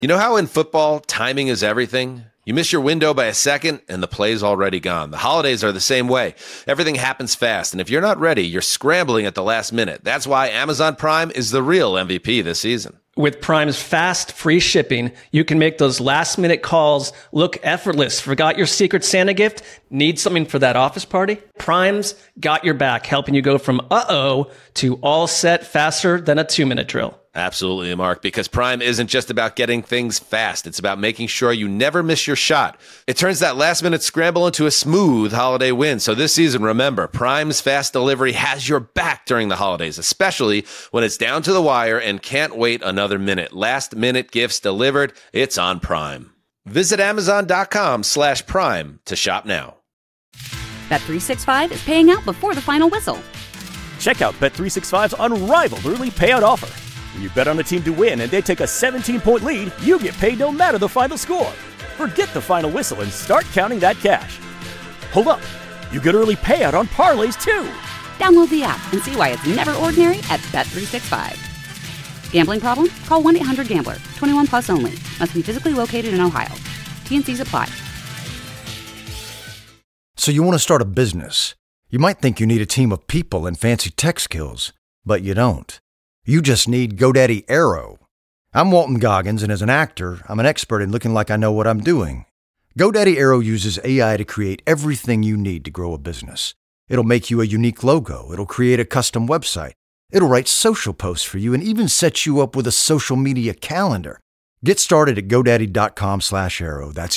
You know how in football, timing is everything? You miss your window by a second, and the play's already gone. The holidays are the same way. Everything happens fast, and if you're not ready, you're scrambling at the last minute. That's why Amazon Prime is the real MVP this season. With Prime's fast, free shipping, you can make those last-minute calls look effortless. Forgot your Secret Santa gift? Need something for that office party? Prime's got your back, helping you go from uh-oh to all set faster than a 2-minute drill. Absolutely, Mark, because Prime isn't just about getting things fast. It's about making sure you never miss your shot. It turns that last-minute scramble into a smooth holiday win. So this season, remember, Prime's fast delivery has your back during the holidays, especially when it's down to the wire and can't wait another minute. Last-minute gifts delivered, it's on Prime. Visit Amazon.com/Prime to shop now. Bet365 is paying out before the final whistle. Check out Bet365's unrivaled early payout offer. When you bet on a team to win and they take a 17-point lead, you get paid no matter the final score. Forget the final whistle and start counting that cash. Hold up. You get early payout on parlays, too. Download the app and see why it's never ordinary at Bet365. Gambling problem? Call 1-800-GAMBLER. 21 plus only. Must be physically located in Ohio. T&Cs apply. So you want to start a business. You might think you need a team of people and fancy tech skills, but you don't. You just need GoDaddy Aero. I'm Walton Goggins, and as an actor, I'm an expert in looking like I know what I'm doing. GoDaddy Aero uses AI to create everything you need to grow a business. It'll make you a unique logo. It'll create a custom website. It'll write social posts for you and even set you up with a social media calendar. Get started at GoDaddy.com/Aero. That's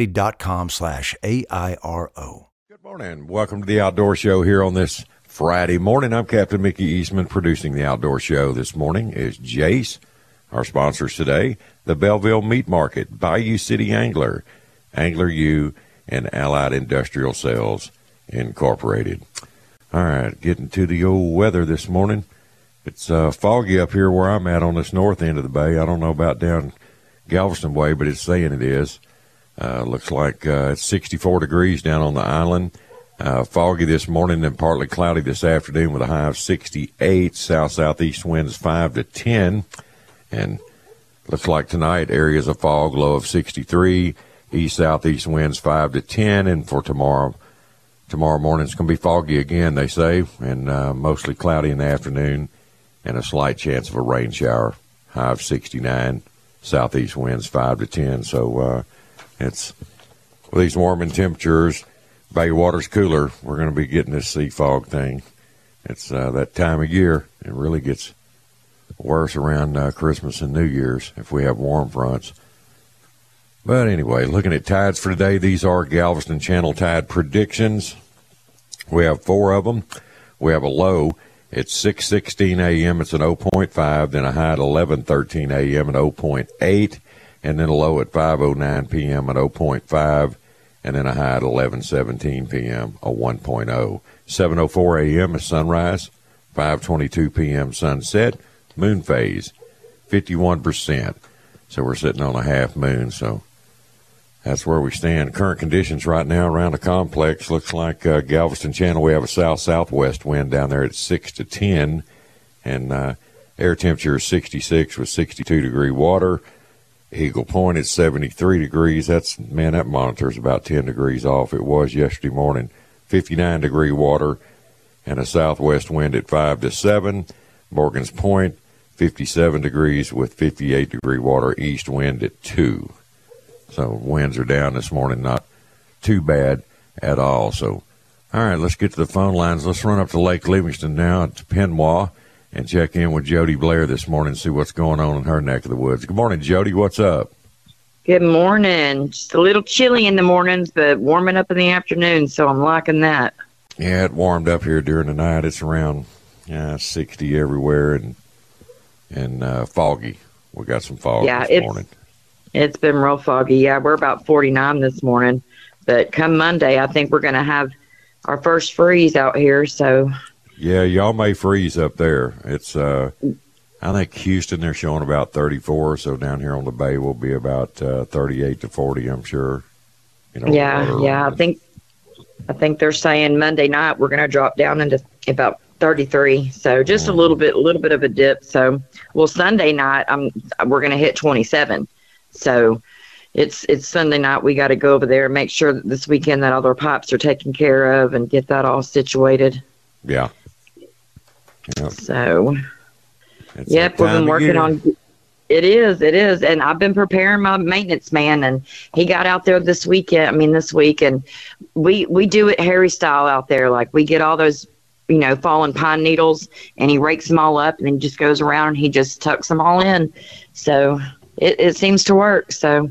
GoDaddy.com/AIRO. Good morning. Welcome to the Outdoor Show here on this Friday morning. I'm Captain Mickey Eastman. Producing the Outdoor Show this morning is Jace. Our sponsors today, the Belleville Meat Market, Bayou City Angler, Angler U, and Allied Industrial Sales Incorporated. All right, getting to the old weather this morning. It's foggy up here where I'm at on this north end of the bay. I don't know about down Galveston way, but it's saying it is. Looks like it's 64 degrees down on the island. Foggy this morning and partly cloudy this afternoon with a high of 68. South-southeast winds 5 to 10. And looks like tonight, areas of fog, low of 63. East-southeast winds 5 to 10. And for tomorrow morning, it's going to be foggy again, they say, and mostly cloudy in the afternoon and a slight chance of a rain shower. High of 69. Southeast winds 5 to 10. So it's with these warming temperatures, Bay water's cooler. We're going to be getting this sea fog thing. It's that time of year. It really gets worse around Christmas and New Year's if we have warm fronts. But anyway, looking at tides for today, these are Galveston Channel tide predictions. We have 4 of them. We have a low at 6:16 a.m. It's an 0.5, then a high at 11:13 a.m. at 0.8, and then a low at 5:09 p.m. at 0.5. And then a high at 11:17 p.m., a 1.0. 7:04 a.m. is sunrise, 5:22 p.m. sunset, moon phase, 51%. So we're sitting on a half moon, so that's where we stand. Current conditions right now around the complex. Looks like Galveston Channel, we have a south-southwest wind down there at 6 to 10, and air temperature is 66 with 62-degree water. Eagle Point is 73 degrees. That monitor's about 10 degrees off. It was yesterday morning. 59-degree water and a southwest wind at 5 to 7. Morgan's Point, 57 degrees with 58-degree water, east wind at 2. So winds are down this morning, not too bad at all. So, all right, let's get to the phone lines. Let's run up to Lake Livingston now to Penwa and check in with Jody Blair this morning and see what's going on in her neck of the woods. Good morning, Jody. What's up? Good morning. Just a little chilly in the mornings, but warming up in the afternoon, so I'm liking that. Yeah, it warmed up here during the night. It's around 60 everywhere and foggy. We got some fog this morning. It's been real foggy. Yeah, we're about 49 this morning. But come Monday, I think we're going to have our first freeze out here, so... Yeah, y'all may freeze up there. It's, I think Houston, they're showing about 34, so down here on the bay will be about 38 to 40, I'm sure. Yeah. I think they're saying Monday night we're going to drop down into about 33, so just a little bit of a dip. So, well, Sunday night we're going to hit 27. So it's Sunday night. We got to go over there and make sure that this weekend that all their pipes are taken care of and get that all situated. Yeah. Yep. So, It's yep, that we've been time of working year. on. It is, and I've been preparing my maintenance man, and he got out there this week, and we do it Harry style out there. Like, we get all those, fallen pine needles, and he rakes them all up, and then just goes around and he just tucks them all in. So it seems to work. So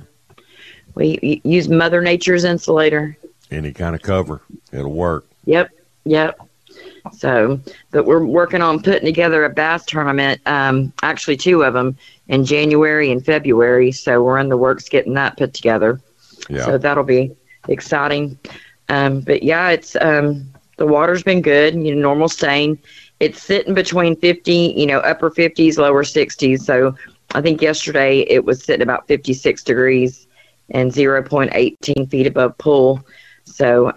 we use Mother Nature's insulator. Any kind of cover, it'll work. Yep. So, but we're working on putting together a bass tournament, actually 2 of them in January and February. So we're in the works getting that put together. Yeah. So that'll be exciting. But yeah, it's, the water's been good, normal stain. It's sitting between 50, upper 50s, lower 60s. So I think yesterday it was sitting about 56 degrees and 0.18 feet above pool. So,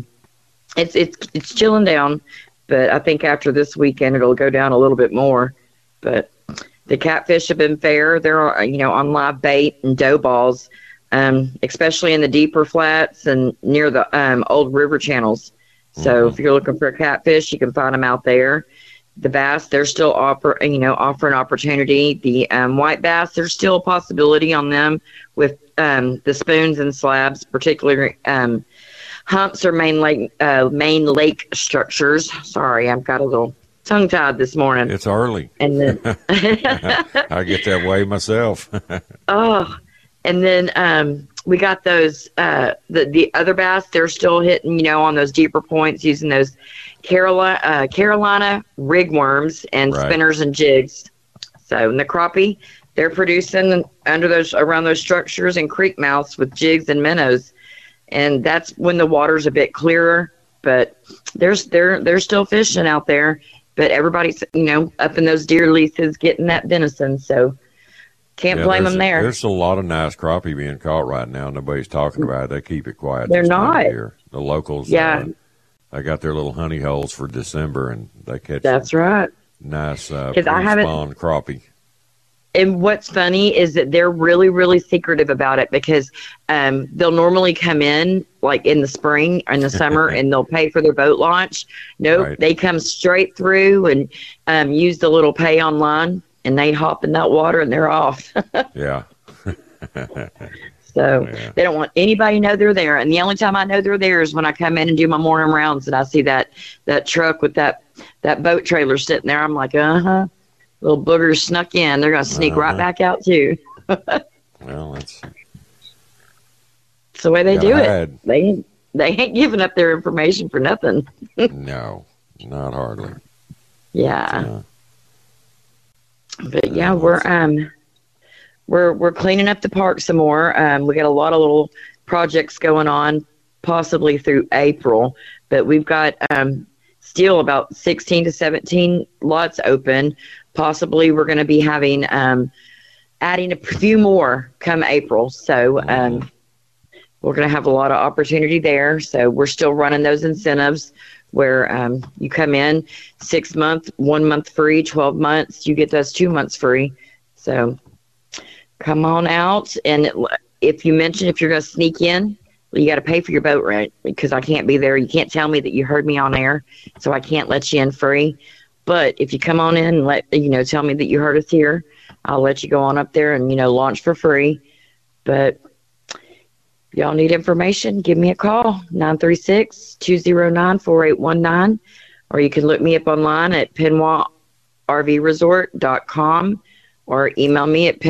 it's chilling down. But I think after this weekend, it'll go down a little bit more. But the catfish have been fair. They're, on live bait and dough balls, especially in the deeper flats and near the old river channels. So if you're looking for a catfish, you can find them out there. The bass, they're still offering opportunity. The white bass, there's still a possibility on them with the spoons and slabs, particularly humps or main lake structures. Sorry, I've got a little tongue-tied this morning. It's early. And then I get that way myself. And then we got those the other bass. They're still hitting, on those deeper points using those Carolina rigworms and Right. spinners and jigs. So in the crappie, they're producing around those structures and creek mouths with jigs and minnows. And that's when the water's a bit clearer, but they're still fishing out there. But everybody's, up in those deer leases getting that venison. So can't blame them there. There's a lot of nice crappie being caught right now. Nobody's talking about it. They keep it quiet. They're this time of not. year. The locals, Yeah. they got their little honey holes for December, and they catch That's right. nice I haven't- spawn crappie. And what's funny is that they're really, really secretive about it because they'll normally come in like in the spring or in the summer and they'll pay for their boat launch. Nope, Right. They come straight through and use the little pay online and they hop in that water and they're off. Yeah. So Yeah. they don't want anybody to know they're there. And the only time I know they're there is when I come in and do my morning rounds and I see that truck with that boat trailer sitting there. I'm like, little boogers snuck in. They're going to sneak right back out too. Well, that's It's the way they Gotta do hide. it. They ain't giving up their information for nothing. no, not hardly. Yeah. But yeah, we're cleaning up the park some more. We got a lot of little projects going on, possibly through April. But we've got still about 16 to 17 lots open. Possibly we're going to be having adding a few more come April. So we're going to have a lot of opportunity there. So we're still running those incentives where you come in 6 months, 1 month free, 12 months, you get those 2 months free. So come on out. And if you mention if you're going to sneak in, you got to pay for your boat rent because I can't be there. You can't tell me that you heard me on air, so I can't let you in free. But if you come on in and tell me that you heard us here, I'll let you go on up there and, launch for free. But if y'all need information, give me a call, 936-209-4819, or you can look me up online at PenwallRVResort.com or email me at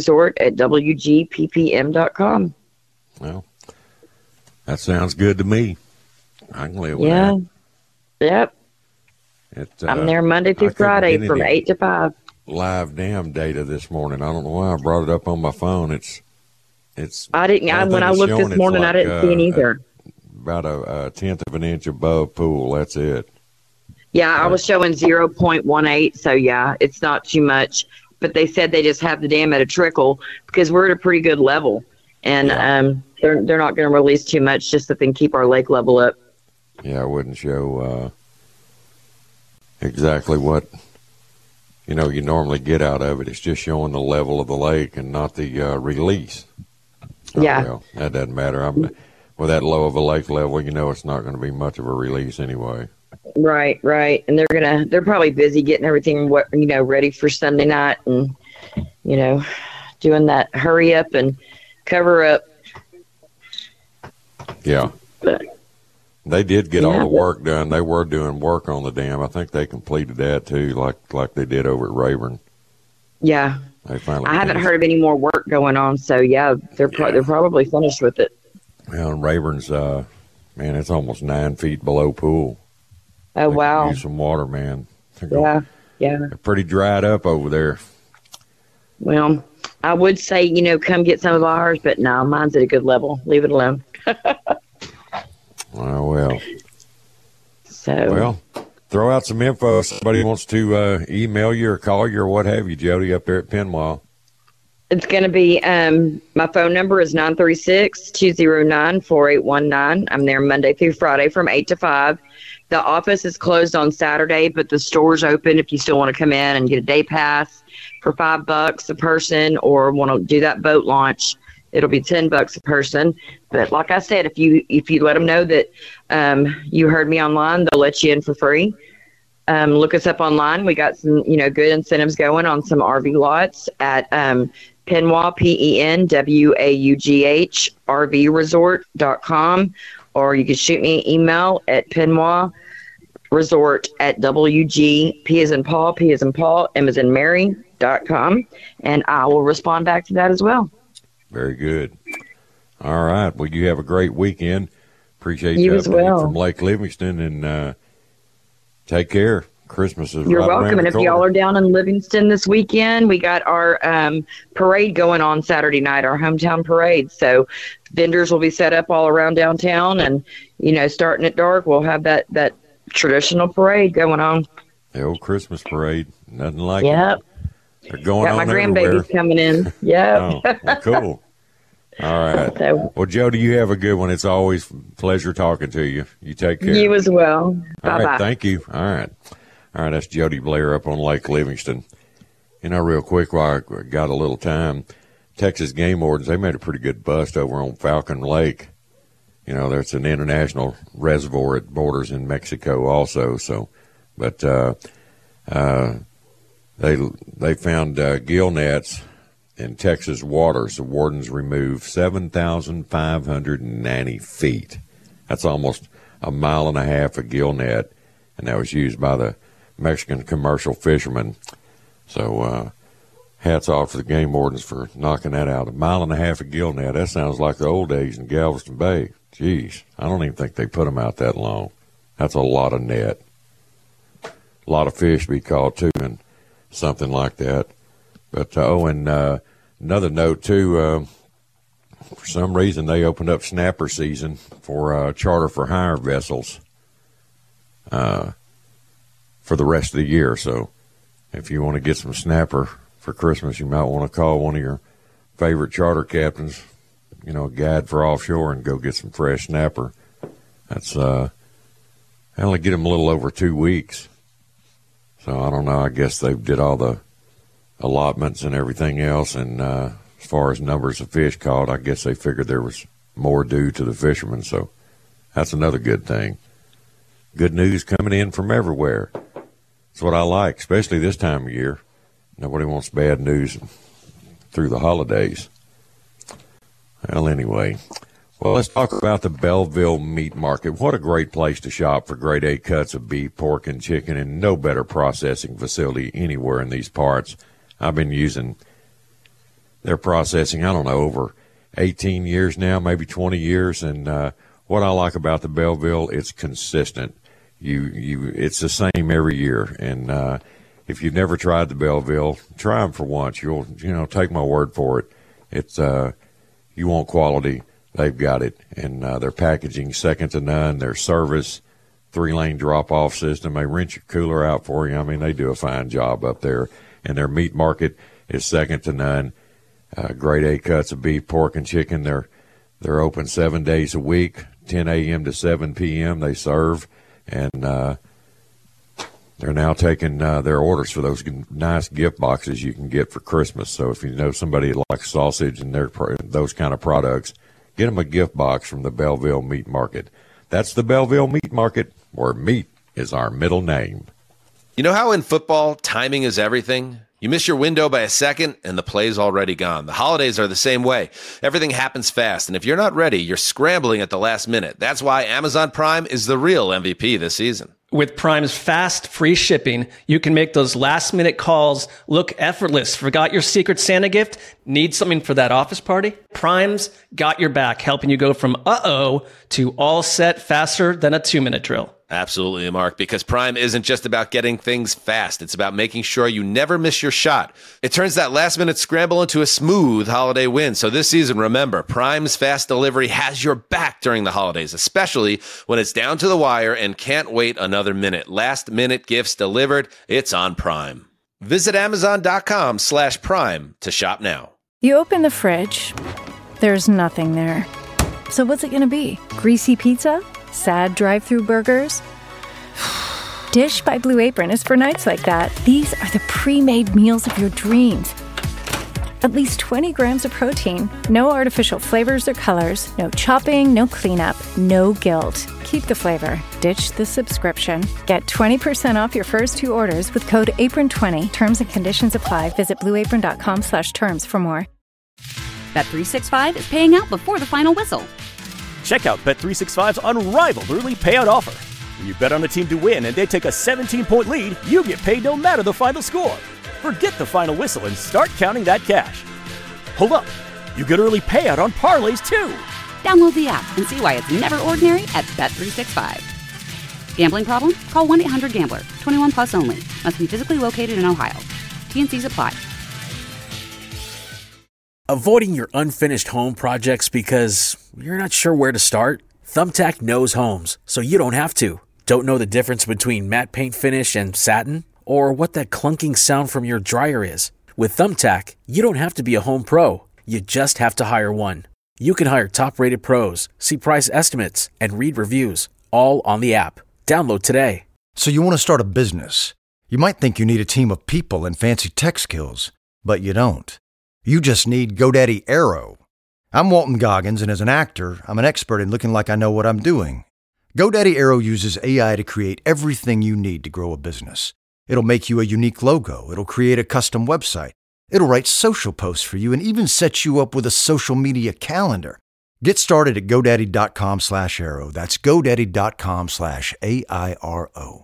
PenwallResort@WGPPM.com. Well, that sounds good to me. I can live with Yeah. that. Yep. I'm there Monday through I couldn't Friday get from any 8 to 5. Live dam data this morning. I don't know why I brought it up on my phone. It's. I didn't. When I looked this morning, I didn't see it either. About a tenth of an inch above pool. That's it. Yeah, I was showing 0.18. So yeah, it's not too much. But they said they just have the dam at a trickle because we're at a pretty good level, and they're not going to release too much just so they can keep our lake level up. Yeah, I wouldn't show exactly what you normally get out of it. It's just showing the level of the lake and not the release. Yeah. Well, that doesn't matter. With that low of a lake level, it's not going to be much of a release anyway. Right. And they're probably busy getting everything, ready for Sunday night and, doing that hurry up and cover up. Yeah. But, they did get all the work done. They were doing work on the dam. I think they completed that too, like they did over at Rayburn. Yeah. They finally I haven't heard of any more work going on, so yeah, they're probably finished with it. Well, and Rayburn's, it's almost 9 feet below pool. Oh, wow. Use some water, man. Yeah. They're pretty dried up over there. Well, I would say, come get some of ours, but no, mine's at a good level. Leave it alone. Oh, well. So. Well, throw out some info. If somebody wants to email you or call you or what have you, Jody, up there at Penwell. It's going to be, my phone number is 936-209-4819. I'm there Monday through Friday from 8 to 5. The office is closed on Saturday, but the store's open if you still want to come in and get a day pass for $5 a person, or want to do that boat launch. It'll be $10 a person. But like I said, if you let them know that you heard me online, they'll let you in for free. Look us up online. We got some, good incentives going on some RV lots at Penwaugh, PENWAUGH, RVresort.com, or you can shoot me an email at PenwaughResort@WG, P as in Paul, M as in Mary.com, and I will respond back to that as well. Very good. All right. Well, you have a great weekend. Appreciate you as well from Lake Livingston, and take care. Christmas is You're right welcome. And if y'all are down in Livingston this weekend, we got our parade going on Saturday night, our hometown parade. So vendors will be set up all around downtown, and starting at dark, we'll have that traditional parade going on. The old Christmas parade, nothing like it. They're going got on my everywhere. grandbabies coming in. Yeah. Oh, well, cool. All right. Well, Jody, you have a good one. It's always a pleasure talking to you. You take care. You as well. Bye-bye. All right. Thank you. All right. That's Jody Blair up on Lake Livingston. Real quick while I got a little time, Texas game wardens, they made a pretty good bust over on Falcon Lake. There's an international reservoir. It borders in Mexico also. So, but they found gill nets in Texas waters. The wardens removed 7,590 feet. That's almost a mile and a half of gill net, and that was used by the Mexican commercial fishermen. So hats off to the game wardens for knocking that out. A mile and a half of gill net. That sounds like the old days in Galveston Bay. Jeez, I don't even think they put them out that long. That's a lot of net. A lot of fish to be caught, too, and something like that. But, another note, too, for some reason they opened up snapper season for charter for hire vessels for the rest of the year. So if you want to get some snapper for Christmas, you might want to call one of your favorite charter captains, a guide for offshore, and go get some fresh snapper. That's I only get them a little over 2 weeks. So I don't know. I guess they did all the allotments and everything else, and as far as numbers of fish caught, I guess they figured there was more due to the fishermen. So that's another good thing. Good news coming in from everywhere. That's what I like, especially this time of year. Nobody wants bad news through the holidays. Well, anyway, let's talk about the Belleville Meat Market. What a great place to shop for grade A cuts of beef, pork, and chicken, and no better processing facility anywhere in these parts. I've been using their processing, over 18 years now, maybe 20 years, and what I like about the Belleville, it's consistent. It's the same every year, and if you've never tried the Belleville, try them for once. You'll take my word for it. It's you want quality, they've got it, and their packaging second to none. Their service, 3-lane drop-off system. They rent your cooler out for you. They do a fine job up there, and their meat market is second to none. Grade A cuts of beef, pork, and chicken. They're open 7 days a week, 10 a.m. to 7 p.m. They serve, and They're now taking their orders for those nice gift boxes you can get for Christmas. So if you know somebody that likes sausage and those kind of products, get them a gift box from the Belleville Meat Market. That's the Belleville Meat Market, where meat is our middle name. You know how in football, timing is everything? You miss your window by a second, and the play's already gone. The holidays are the same way. Everything happens fast, and if you're not ready, you're scrambling at the last minute. That's why Amazon Prime is the real MVP this season. With Prime's fast, free shipping, you can make those last-minute calls look effortless. Forgot your Secret Santa gift? Need something for that office party? Prime's got your back, helping you go from uh-oh to all set faster than a 2-minute drill. Absolutely, Mark, because Prime isn't just about getting things fast. It's about making sure you never miss your shot. It turns that last-minute scramble into a smooth holiday win. So this season, remember, Prime's fast delivery has your back during the holidays, especially when it's down to the wire and can't wait another minute. Last-minute gifts delivered, it's on Prime. Visit Amazon.com/Prime to shop now. You open the fridge, there's nothing there. So what's it going to be? Greasy pizza? Sad drive-through burgers? Dish by Blue Apron is for nights like that. These are the pre-made meals of your dreams. At least 20 grams of protein, no artificial flavors or colors, no chopping, no cleanup, no guilt. Keep the flavor. Ditch the subscription. Get 20% off your first 2 orders with code APRON20. Terms and conditions apply. Visit blueapron.com/terms for more. Bet365 is paying out before the final whistle. Check out Bet365's unrivaled early payout offer. When you bet on a team to win and they take a 17-point lead, you get paid no matter the final score. Forget the final whistle and start counting that cash. Hold up. You get early payout on parlays, too. Download the app and see why it's never ordinary at Bet365. Gambling problem? Call 1-800-GAMBLER. 21 plus only. Must be physically located in Ohio. T&Cs apply. Avoiding your unfinished home projects because you're not sure where to start? Thumbtack knows homes, so you don't have to. Don't know the difference between matte paint finish and satin? Or what that clunking sound from your dryer is? With Thumbtack, you don't have to be a home pro. You just have to hire one. You can hire top-rated pros, see price estimates, and read reviews, all on the app. Download today. So you want to start a business. You might think you need a team of people and fancy tech skills, but you don't. You just need GoDaddy Aero. I'm Walton Goggins, and as an actor, I'm an expert in looking like I know what I'm doing. GoDaddy Aero uses AI to create everything you need to grow a business. It'll make you a unique logo. It'll create a custom website. It'll write social posts for you and even set you up with a social media calendar. Get started at GoDaddy.com/Aero. That's GoDaddy.com/AIRO.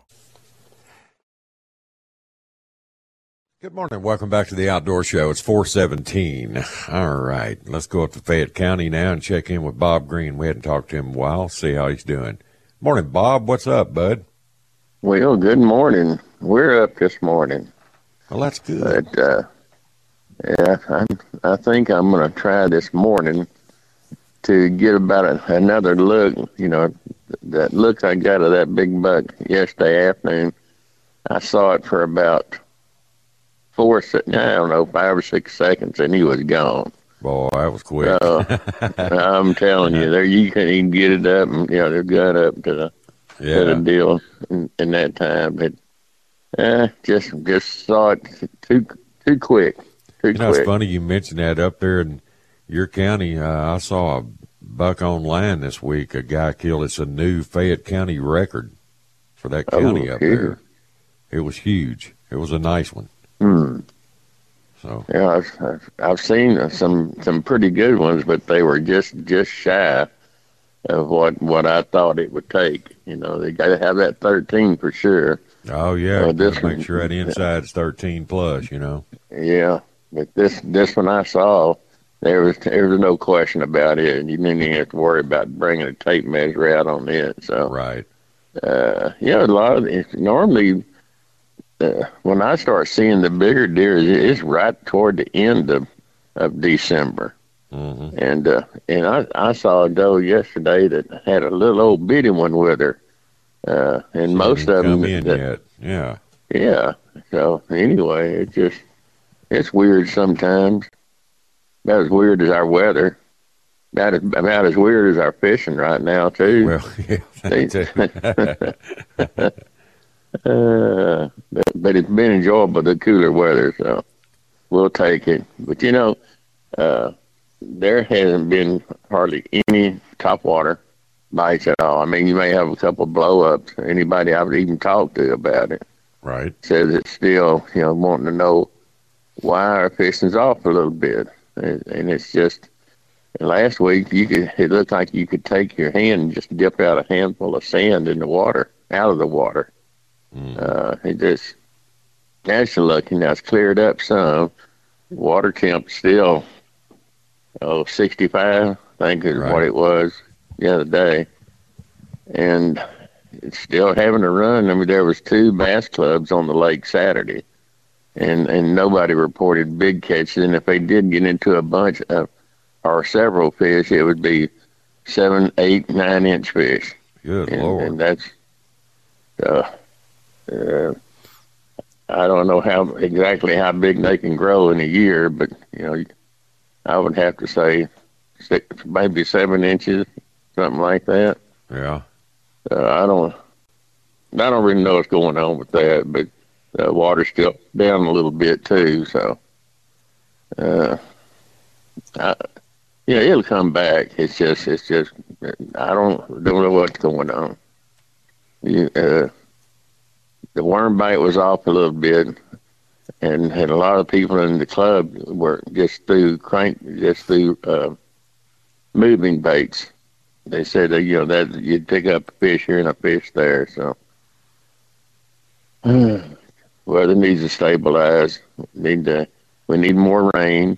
Good morning. Welcome back to the Outdoor Show. It's 4:17. All right. Let's go up to Fayette County now and check in with Bob Green. We hadn't talked to him in a while. See how he's doing. Morning, Bob. What's up, bud? Well, good morning. We're up this morning. Well, that's good. But, I think I'm going to try this morning to get about another look. You know, that look I got of that big buck yesterday afternoon. I saw it for about 5 or 6 seconds, and he was gone. Boy, that was quick. I'm telling you, there you can't even get it up, and they're got up to the deal in that time. But just saw it too quick. It's funny you mentioned that up there in your county. I saw a buck online this week. A guy killed. It's a new Fayette County record for that county up there. It was huge. It was a nice one. So yeah, I've seen some pretty good ones, but they were just shy of what I thought it would take. They got to have that 13 for sure. Oh yeah, make sure that inside's 13 plus. Yeah, but this one I saw, there was no question about it, and you didn't even have to worry about bringing a tape measure out on it. So right, a lot of it normally. When I start seeing the bigger deer, it's right toward the end of December. Mm-hmm. And I saw a doe yesterday that had a little old bitty one with her. And most of them yet. Yeah. So anyway, it's weird sometimes. About as weird as our weather. About as weird as our fishing right now too. Well, yeah, that too. But it's been enjoyable, the cooler weather, so we'll take it. But, there hasn't been hardly any topwater bites at all. I mean, you may have a couple blow-ups. Anybody I've even talked to about it says it's still, wanting to know why our fishing's off a little bit. And it's just, last week, it looked like you could take your hand and just dip out a handful of sand in the water, out of the water. It just, that's lucky. Now it's cleared up some. Water temp still, 65, I think is what it was the other day. And it's still having a run. I mean, there was 2 bass clubs on the lake Saturday, and nobody reported big catches. And if they did get into a bunch of, or several fish, it would be 7, 8, 9-inch fish. Good Lord. And that's, I don't know exactly how big they can grow in a year, but I would have to say maybe 7 inches, something like that. Yeah. I don't really know what's going on with that, but the water's still down a little bit too. So, it'll come back. It's just I don't know what's going on. The worm bite was off a little bit, and a lot of people in the club were just through moving baits. They said that that you'd pick up a fish here and a fish there. So, weather needs to stabilize. We need more rain.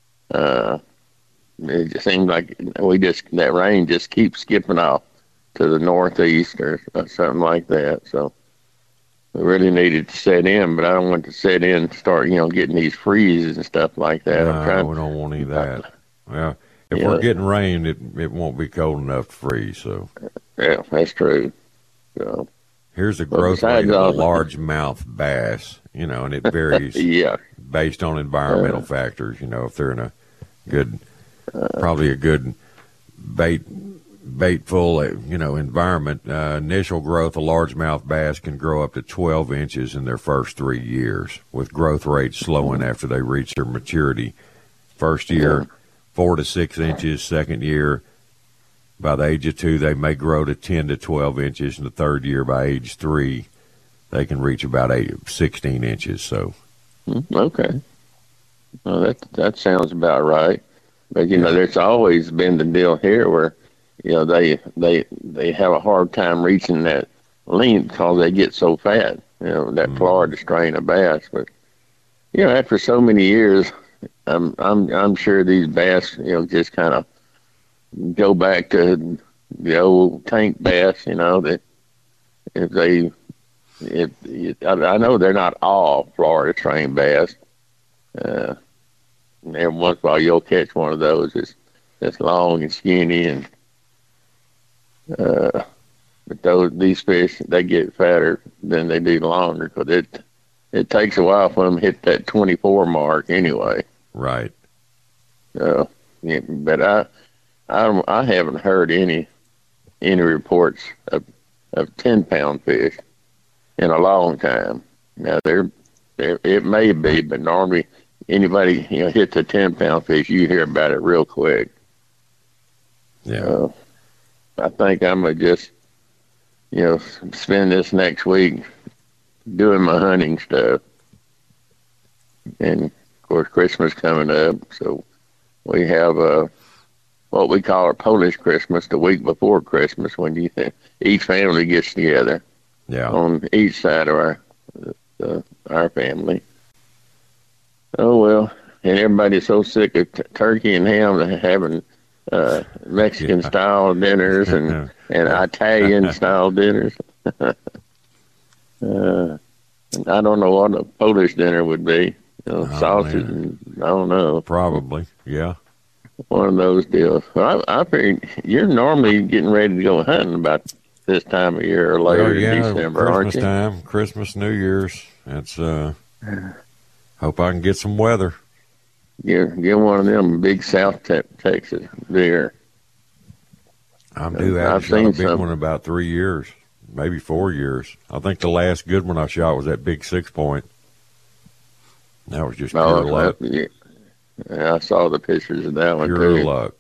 It just seems like that rain just keeps skipping off to the northeast or something like that. So. We really needed to set in, but I don't want to set in and start, getting these freezes and stuff like that. No, we don't want any of that. Well, if we're getting rain, it won't be cold enough to freeze. So, yeah, that's true. So, here's the growth rate of a largemouth bass, and it varies based on environmental factors. If they're in a good, probably a good baitful, environment, initial growth, a largemouth bass can grow up to 12 inches in their first 3 years, with growth rates slowing after they reach their maturity. First year, 4 to 6 inches. Second year, by the age of 2, they may grow to 10 to 12 inches. And the third year, by age 3, they can reach about 16 inches. So, okay, well, that sounds about right. But there's always been the deal here where they have a hard time reaching that length because they get so fat. That Florida strain of bass. But after so many years, I'm sure these bass just kind of go back to the old tank bass. That I know they're not all Florida strain bass. Every once in a while you'll catch one of those that's long and skinny and. But these fish, they get fatter than they do longer because it takes a while for them to hit that 24 mark anyway. Right. But I haven't heard any reports of 10-pound fish in a long time. Now it may be, but normally anybody hits a 10-pound fish, you hear about it real quick. Yeah. I think I'm going to just, spend this next week doing my hunting stuff. And, of course, Christmas coming up. So we have what we call our Polish Christmas, the week before Christmas, when each family gets together on each side of our family. Oh, well, and everybody's so sick of turkey and ham having Mexican style dinners and Italian style dinners. I don't know what a Polish dinner would be. Sausage, and, I don't know. Probably, yeah. One of those deals. I figured you're normally getting ready to go hunting about this time of year or later in December, aren't you? Christmas time, Christmas, New Year's. That's hope I can get some weather. Get one of them big South Texas deer. I'm due out. I've seen a big one in about 3 years. maybe 4 years. I think the last good one I shot was that big 6-point. That was just pure luck. Yeah, I saw the pictures of that one pure too. luck.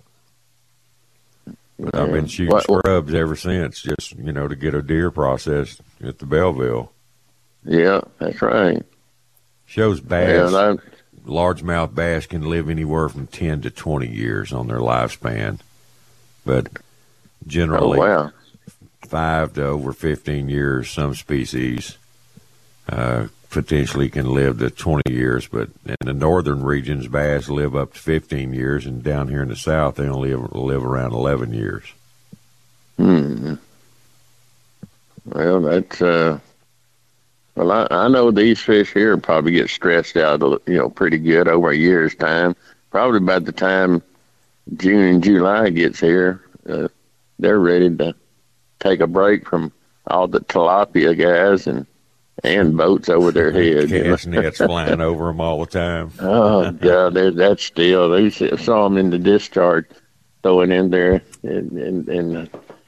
But I've been shooting scrubs ever since, just, to get a deer processed at the Belleville. Yeah, that's right. Shows bass, largemouth bass can live anywhere from 10 to 20 years on their lifespan. But generally, 5 to over 15 years, some species potentially can live to 20 years. But in the northern regions, bass live up to 15 years, and down here in the south, they only live around 11 years. Hmm. Well, that's well, I know these fish here probably get stressed out, pretty good over a year's time. Probably by the time June and July gets here, they're ready to take a break from all the tilapia guys and boats over their head. Cast nets flying over them all the time. Oh, God, that's still. They saw them in the discharge throwing in there. And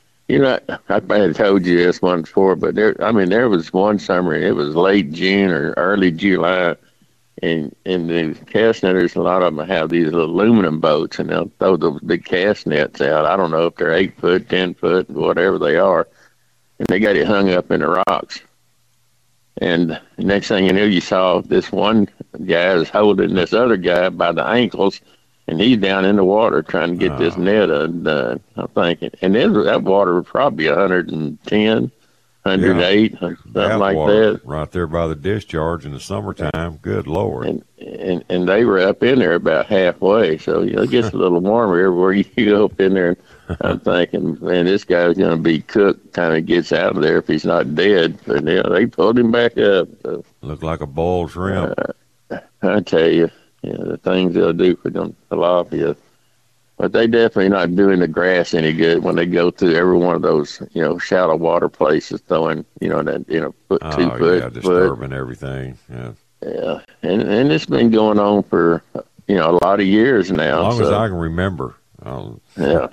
I had told you this one before, but there was one summer, it was late June or early July, and the cast netters, a lot of them have these little aluminum boats, and they'll throw those big cast nets out. I don't know if they're 8 foot, 10 foot, whatever they are, and they got it hung up in the rocks. And the next thing you knew, you saw this one guy is holding this other guy by the ankles, and he's down in the water trying to get this net undone, I'm thinking. And then that water was probably 110, 108, something like that. Right there by the discharge in the summertime. Good Lord. And they were up in there about halfway. So, it gets a little warmer everywhere you go up in there. I'm thinking, man, this guy's going to be cooked, kind of gets out of there if he's not dead. But, they pulled him back up. So, looked like a boiled shrimp. I tell you, the things they'll do for them tilapia. But they definitely not doing the grass any good when they go through every one of those, shallow water places throwing, that, foot, 2 foot. Yeah, disturbing everything. Yeah. Yeah. And it's been going on for, a lot of years now. As long as I can remember. Yeah.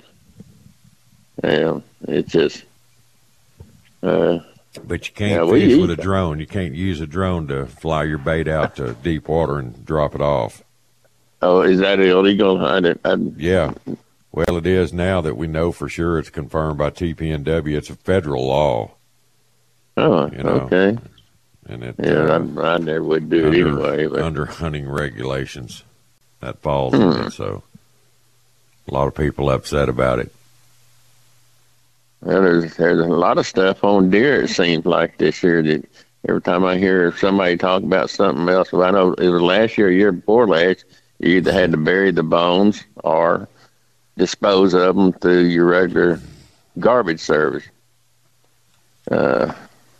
Yeah. It's just. But you can't fish with a drone. You can't use a drone to fly your bait out to deep water and drop it off. Oh, is that illegal? Yeah. Well, it is now that we know for sure. It's confirmed by TPNW. It's a federal law. Oh, okay. And it, I never would do it anyway. But. Under hunting regulations, that falls in it. So a lot of people upset about it. Well, there's a lot of stuff on deer, it seems like, this year. That every time I hear somebody talk about something else, well, I know it was last year, year before last, you either had to bury the bones or dispose of them through your regular garbage service. Up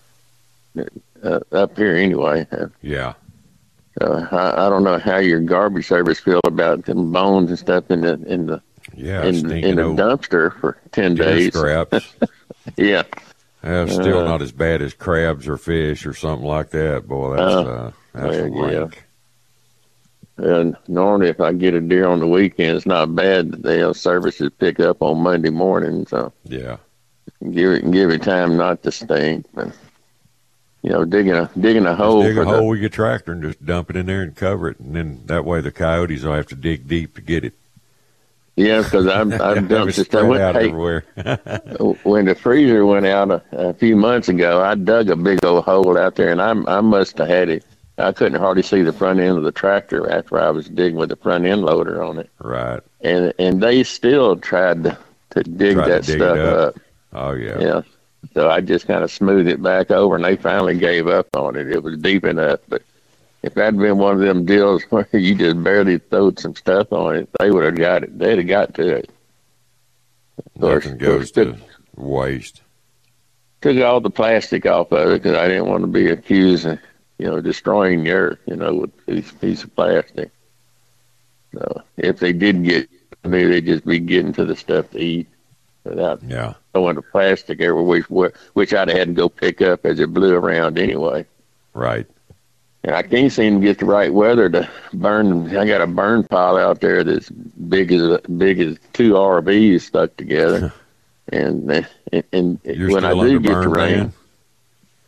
here anyway. Yeah. I don't know how your garbage service feel about them bones and stuff in the dumpster for 10 days. Scraps. Yeah. Still not as bad as crabs or fish or something like that. Boy, that's rank. And normally, if I get a deer on the weekend, it's not bad. They'll services pick up on Monday morning, so yeah, give it time not to stink. But digging a hole. Dig a hole with your tractor and just dump it in there and cover it, and then that way the coyotes will have to dig deep to get it. Yeah, because I've dumped it out everywhere. When the freezer went out a few months ago, I dug a big old hole out there, and I must have had it. I couldn't hardly see the front end of the tractor after I was digging with the front end loader on it. Right. And they still tried to dig that stuff up. Oh, yeah. Yeah. So I just kind of smoothed it back over, and they finally gave up on it. It was deep enough. But if that had been one of them deals where you just barely throwed some stuff on it, they would have got it. They'd have got to it. Nothing goes to waste. Took all the plastic off of it because I didn't want to be accused of destroying the earth, with a piece of plastic. So if they did get, maybe they'd just be getting to the stuff to eat without throwing the plastic everywhere, which I'd have had to go pick up as it blew around anyway. Right. And I can't seem to get the right weather to burn. I got a burn pile out there that's big as 2 RVs stuck together. and You're when I do get the rain.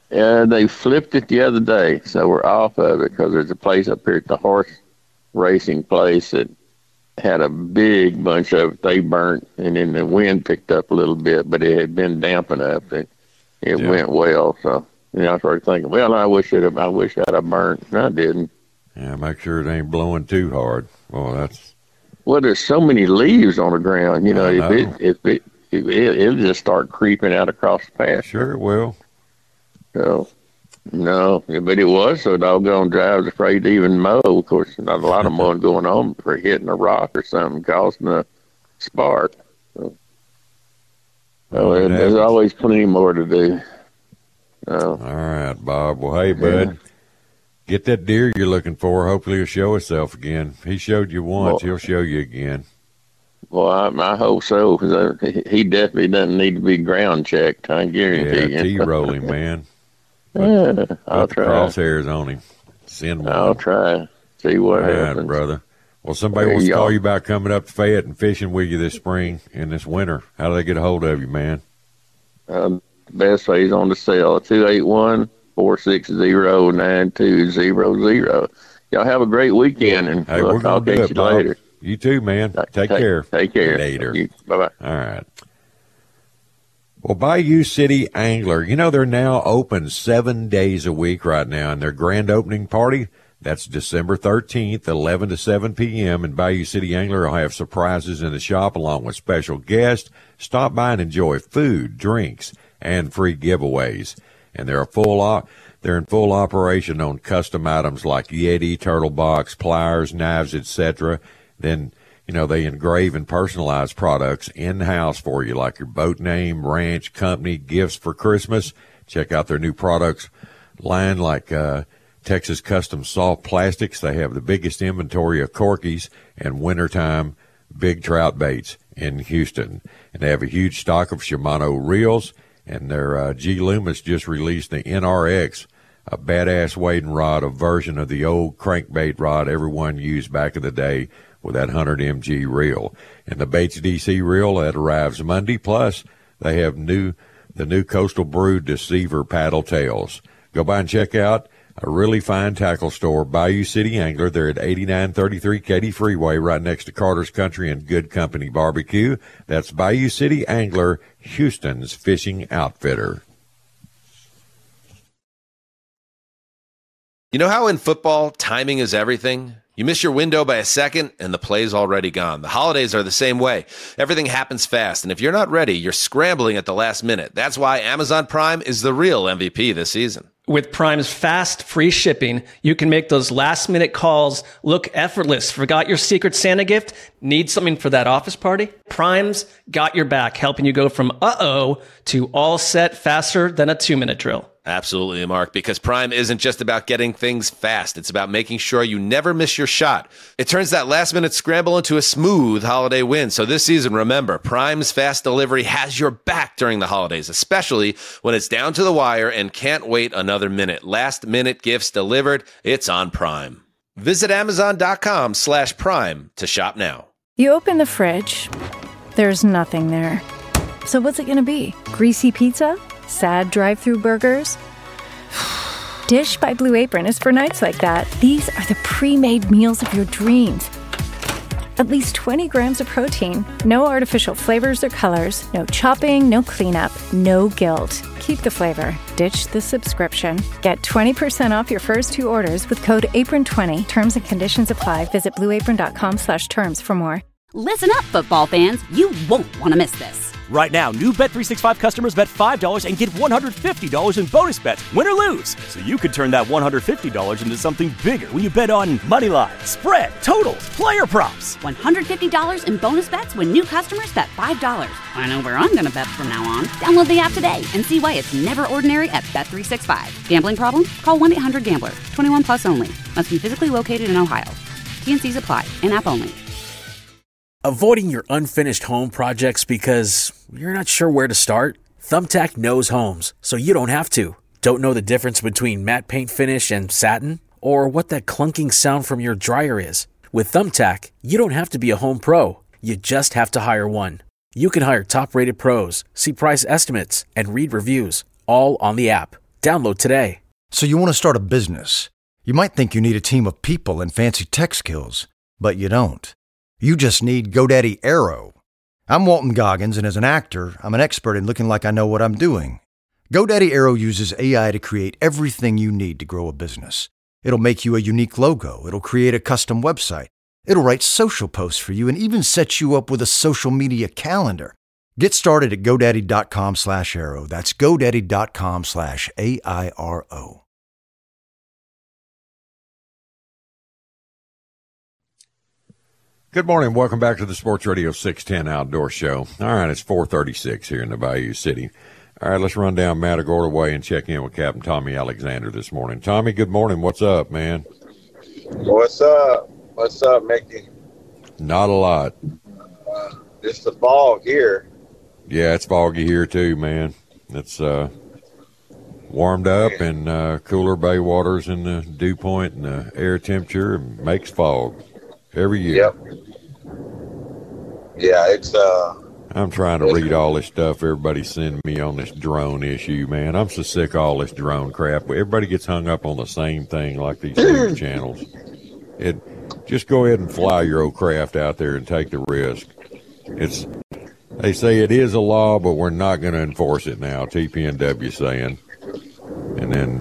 They flipped it the other day, so we're off of it because there's a place up here at the horse racing place that had a big bunch of it. They burnt, and then the wind picked up a little bit, but it had been damp enough that it went well. So I started thinking, well, I wish I'd have burnt, and I didn't. Yeah, make sure it ain't blowing too hard. Well, there's so many leaves on the ground. It'll just start creeping out across the path. Sure it will. So, no, but it was so doggone dry. I was afraid to even mow. Of course, not a lot of mowing going on for hitting a rock or something, causing a spark. So, there's always plenty more to do. All right, Bob. Well, hey, bud, get that deer you're looking for. Hopefully he'll show himself again. He showed you once. He'll show you again. Well, I hope so, because he definitely doesn't need to be ground checked. I guarantee you. T-roll him, man. I'll try. Crosshairs on him. Send one. I'll try. See what happens. Right, brother. Well, somebody wants to call you about coming up to Fayette and fishing with you this spring and this winter. How do they get a hold of you, man? Best way is on the cell, 281-460-9200. Y'all have a great weekend, and we're I'll catch you later. You too, man. Take care. Take care. Later. Bye-bye. All right. Well, Bayou City Angler, they're now open 7 days a week right now, and their grand opening party, that's December 13th, 11 to 7 p.m., and Bayou City Angler will have surprises in the shop along with special guests. Stop by and enjoy food, drinks, and free giveaways. And they're in full operation on custom items like Yeti, Turtle Box, pliers, knives, etc. Then, they engrave and personalize products in-house for you, like your boat name, ranch, company, gifts for Christmas. Check out their new products line like Texas Custom Soft Plastics. They have the biggest inventory of Corkies and wintertime big trout baits in Houston. And they have a huge stock of Shimano reels, and their G. Loomis just released the NRX, a badass wading rod, a version of the old crankbait rod everyone used back in the day with that 100 mg reel. And the Baits DC reel that arrives Monday. Plus, they have the new Coastal Brew Deceiver paddle tails. Go by and check out a really fine tackle store, Bayou City Angler. They're at 8933 Katy Freeway, right next to Carter's Country and Good Company Barbecue. That's Bayou City Angler, Houston's fishing outfitter. You know how in football, timing is everything? You miss your window by a second, and the play's already gone. The holidays are the same way. Everything happens fast, and if you're not ready, you're scrambling at the last minute. That's why Amazon Prime is the real MVP this season. With Prime's fast, free shipping, you can make those last-minute calls look effortless. Forgot your Secret Santa gift? Need something for that office party? Prime's got your back, helping you go from uh-oh to all set faster than a 2-minute drill. Absolutely, Mark, because Prime isn't just about getting things fast. It's about making sure you never miss your shot. It turns that last-minute scramble into a smooth holiday win. So this season, remember, Prime's fast delivery has your back during the holidays, especially when it's down to the wire and can't wait another minute. Last-minute gifts delivered. It's on Prime. Visit Amazon.com/Prime to shop now. You open the fridge. There's nothing there. So what's it going to be? Greasy pizza? Sad drive-through burgers? Dish by Blue Apron is for nights like that. These are the pre-made meals of your dreams. At least 20 grams of protein, no artificial flavors or colors, no chopping, no cleanup, no guilt. Keep the flavor. Ditch the subscription. Get 20% off your first 2 orders with code APRON20. Terms and conditions apply. Visit blueapron.com/terms for more. Listen up, football fans. You won't want to miss this. Right now, new Bet365 customers bet $5 and get $150 in bonus bets, win or lose. So you could turn that $150 into something bigger when you bet on money line, spread, totals, player props. $150 in bonus bets when new customers bet $5. I know where I'm going to bet from now on. Download the app today and see why it's never ordinary at Bet365. Gambling problem? Call 1-800-GAMBLER. 21 plus only. Must be physically located in Ohio. T&Cs apply. In-app only. Avoiding your unfinished home projects because you're not sure where to start? Thumbtack knows homes, so you don't have to. Don't know the difference between matte paint finish and satin? Or what that clunking sound from your dryer is? With Thumbtack, you don't have to be a home pro. You just have to hire one. You can hire top-rated pros, see price estimates, and read reviews, all on the app. Download today. So you want to start a business. You might think you need a team of people and fancy tech skills, but you don't. You just need GoDaddy Aero. I'm Walton Goggins, and as an actor, I'm an expert in looking like I know what I'm doing. GoDaddy Aero uses AI to create everything you need to grow a business. It'll make you a unique logo. It'll create a custom website. It'll write social posts for you and even set you up with a social media calendar. Get started at GoDaddy.com/Aero. That's GoDaddy.com/AIRO. Good morning. Welcome back to the Sports Radio 610 Outdoor Show. All right, it's 4:36 here in the Bayou City. All right, let's run down Matagorda Way and check in with Captain Tommy Alexander this morning. Tommy, good morning. What's up, man? What's up? What's up, Mickey? Not a lot. Just the fog here. Yeah, it's foggy here too, man. It's warmed up and cooler bay waters and the dew point and the air temperature makes fog every year. Yep. Yeah, it's I'm trying to read all this stuff everybody's sending me on this drone issue, man. I'm so sick of all this drone crap. Everybody gets hung up on the same thing like these news channels. Just go ahead and fly your old craft out there and take the risk. They say it is a law, but we're not going to enforce it now, TPNW saying. And then,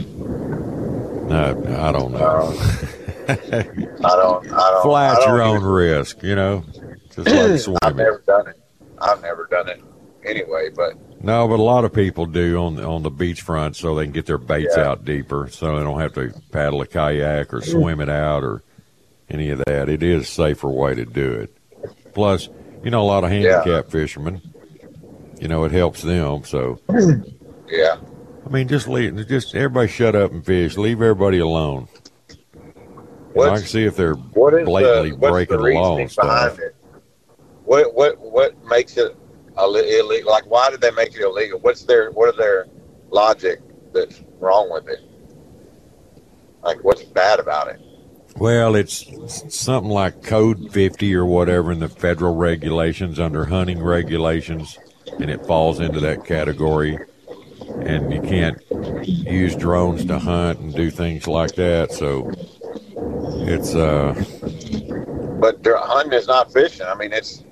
I don't know. I don't fly at your own risk, you know, just like swimming. I've never done it anyway, but. No, but a lot of people do on the beachfront so they can get their baits out deeper so they don't have to paddle a kayak or swim it out or any of that. It is a safer way to do it. Plus, you know, a lot of handicap fishermen, you know, it helps them. So, yeah. I mean, just everybody shut up and fish. Leave everybody alone. I can see if they're blatantly breaking the law and stuff. What makes it illegal? Like, why did they make it illegal? What is their logic that's wrong with it? Like, what's bad about it? Well, it's something like Code 50 or whatever in the federal regulations under hunting regulations, and it falls into that category. And you can't use drones to hunt and do things like that. So it's But hunting is not fishing. I mean,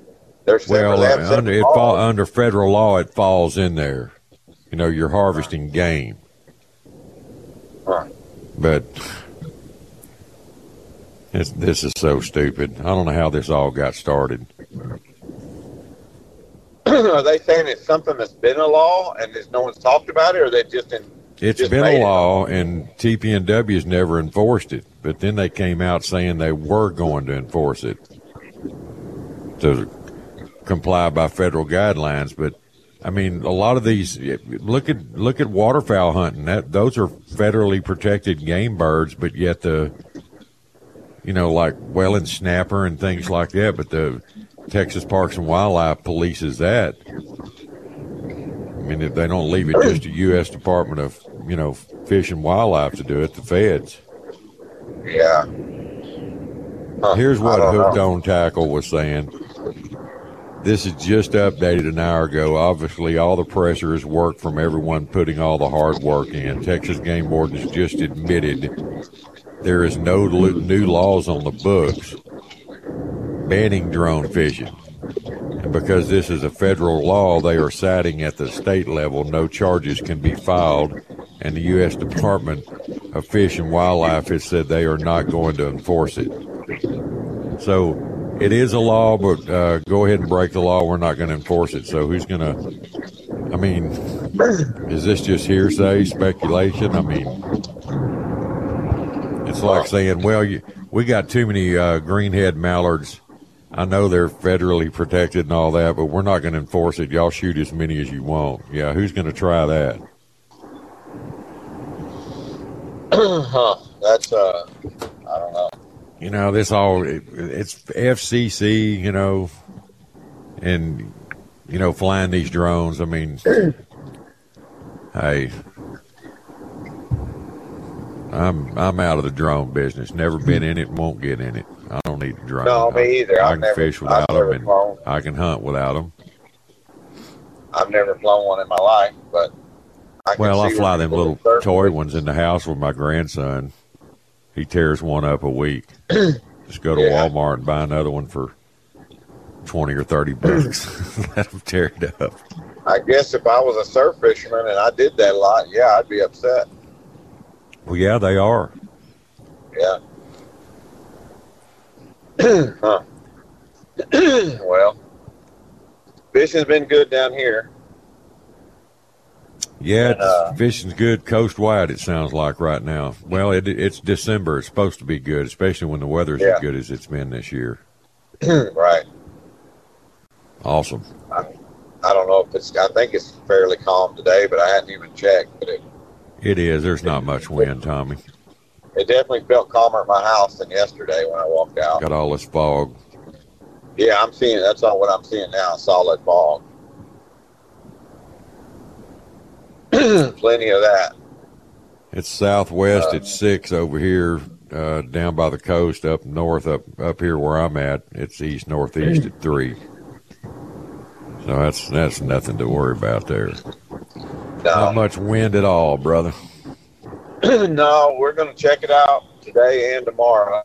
under federal law, it falls in there. You know, you're harvesting game. Right. But this is so stupid. I don't know how this all got started. Are they saying it's something that's been a law and no one's talked about it, or they just It's been a law, and TPNW's never enforced it. But then they came out saying they were going to enforce it to comply by federal guidelines. But I mean, a lot of these, look at waterfowl hunting. Those are federally protected game birds, but yet like Welland snapper and things like that. But the Texas Parks and Wildlife polices that. I mean, if they don't leave it just to U.S. Department of, Fish and Wildlife to do it, the feds. Yeah. Here's what Hooked on Tackle was saying. This is just updated an hour ago. Obviously, all the pressure is work from everyone putting all the hard work in. Texas Game Board has just admitted there is no new laws on the books banning drone fishing. And because this is a federal law, they are citing at the state level no charges can be filed. And the U.S. Department of Fish and Wildlife has said they are not going to enforce it. So it is a law, but go ahead and break the law. We're not going to enforce it. So who's going to, is this just hearsay, speculation? It's like saying, well, we got too many greenhead mallards. I know they're federally protected and all that, but we're not going to enforce it. Y'all shoot as many as you want. Yeah, who's going to try that? That's, I don't know. It's FCC, and, flying these drones. Hey, I'm out of the drone business. Never been in it, won't get in it. I don't need a drone. No, me either. I can fish without them, and I can hunt without them. I've never flown one in my life, but Well, I see fly where them people little surf toy with. ones in the house with my grandson. He tears one up a week. Just go to Yeah. Walmart and buy another one for $20 or $30. Let him tear it up. I guess if I was a surf fisherman and I did that a lot, yeah, I'd be upset. Well, yeah, they are. Yeah. Huh. Well, fishing's been good down here. Yeah, And, fishing's good coast-wide, it sounds like right now. Well, it's December. It's supposed to be good, especially when the weather's Yeah. as good as it's been this year. Right. Awesome. I don't know if I think it's fairly calm today, but I hadn't even checked. But It is. There's not much wind, Tommy. it definitely felt calmer at my house than yesterday when I walked out. Got all this fog. Yeah, that's all what I'm seeing now, solid fog. Plenty of that. It's southwest. It's 6 over here, down by the coast, up north, up here where I'm at. It's east northeast at 3. So that's nothing to worry about there. Not much wind at all, brother. No, we're going to check it out today and tomorrow.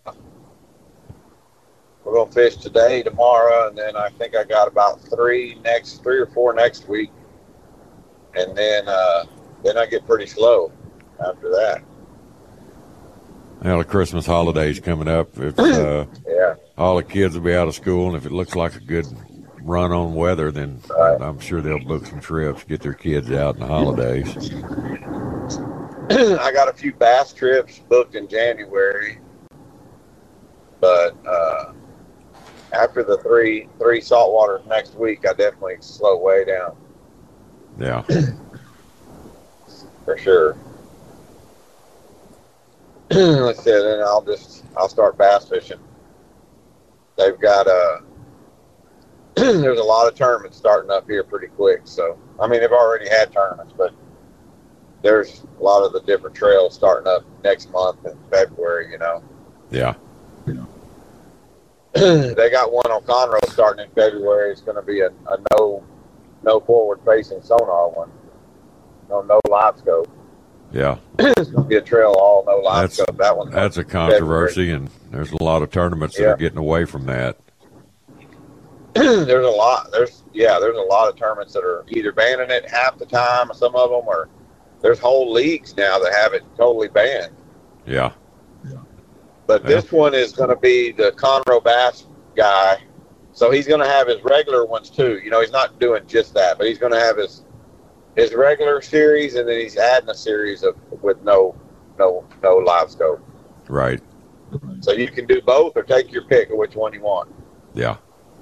We're going to fish today, tomorrow, and then I think I got about 3 or 4 next week. And then I get pretty slow after that. Well, the Christmas holidays coming up. If Yeah. all the kids will be out of school, and if it looks like a good run on weather, then I'm sure they'll book some trips, get their kids out in the holidays. I got a few bass trips booked in January, but after the three saltwaters next week, I definitely slow way down. Yeah. For sure. Like I said, then I'll start bass fishing. They've got there's a lot of tournaments starting up here pretty quick. So I mean, they've already had tournaments, but there's a lot of the different trails starting up next month in February. Yeah. They got one on Conroe starting in February. It's going to be a no forward facing sonar one. No live scope. Yeah. It's going to be a trail all no live scope. That one. That's a controversy, and there's a lot of tournaments that are getting away from that. There's a lot of tournaments that are either banning it half the time, some of them are. There's whole leagues now that have it totally banned. Yeah. But this one is going to be the Conroe Bass guy. So he's going to have his regular ones too. He's not doing just that, but he's going to have his regular series, and then he's adding a series with no live scope. Right. So you can do both or take your pick of which one you want. Yeah.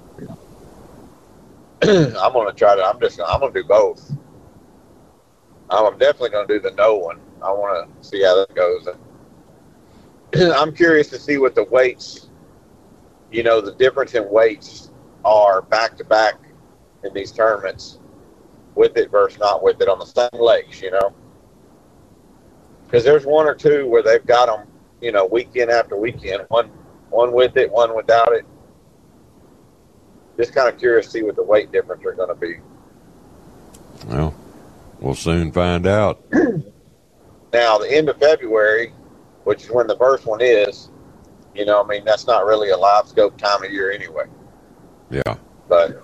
I'm going to do both. I'm definitely going to do the no one. I want to see how that goes. I'm curious to see what the weights, the difference in weights are back to back in these tournaments, with it versus not with it on the same lakes, because there's one or two where they've got them, weekend after weekend, one with it, one without it. Just kind of curious to see what the weight difference are going to be. Well, we'll soon find out. Now, the end of February, which is when the first one is, that's not really a live scope time of year anyway. Yeah. But